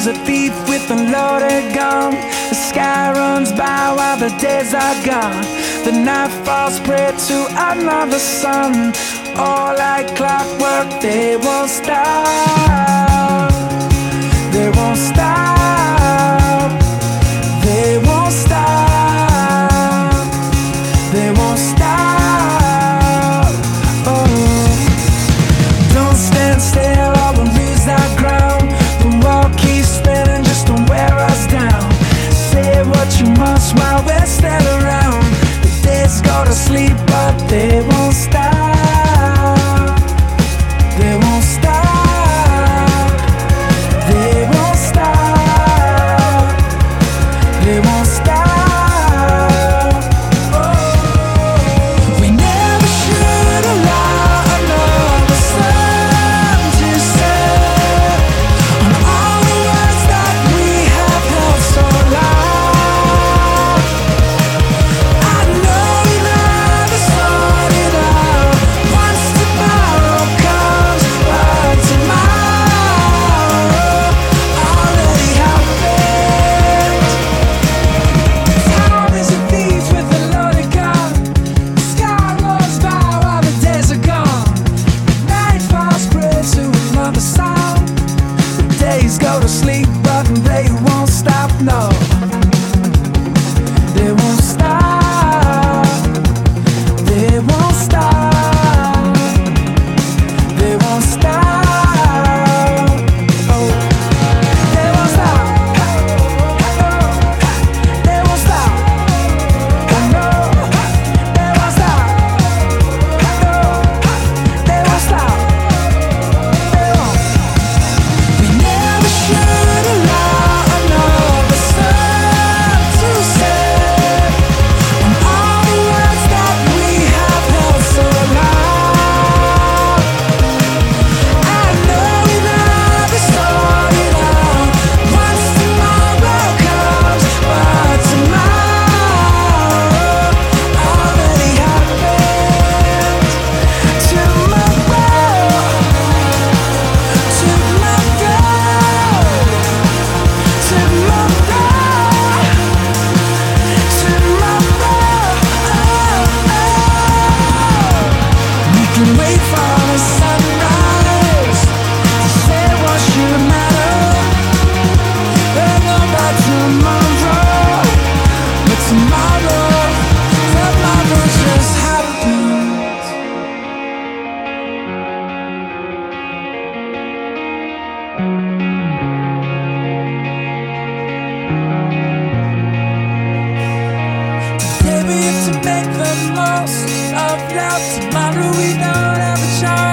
is a thief with a loaded gun. The sky runs by while the days are gone. The night falls prey to another sun. All like clockwork, they won't stop. They won't stop. They won't stop. They won't stop. Oh. Don't stand still or we'll lose our ground. The world keeps spinning just to wear us down. Say what you must while we're still around. The days go to sleep but they won't stop. They won't stop. They won't stop. They won't stop. We never should allow another sun to set on all the words that we have held so long. I know we never sort it out once tomorrow comes, but tomorrow already happened. Time is a thief with a loaded gun. The sky rolls by while the days are gone. Night falls prey to another sound. The days go to sleep but they won't stop, no. They won't stop. They won't stop. They won't stop. Oh. They won't stop. They won't stop. I know. They won't stop. I know. They won't stop. They won't. We never should allow another sun to set on all the words that we have held so long. I know we never sort it out once tomorrow comes, but tomorrow already happened. Tomorrow, we can wait for the sunrise to say what should matter. Then go back tomorrow, but tomorrow just happens. Today we have to make the most of now. Tomorrow we don't have a chance.